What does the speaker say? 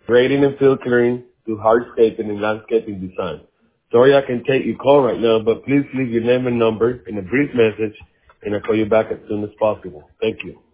grading and filtering to hardscaping and landscaping design. Sorry I can take your call right now, but please leave your name and number in a brief message, and I'll call you back as soon as possible. Thank you.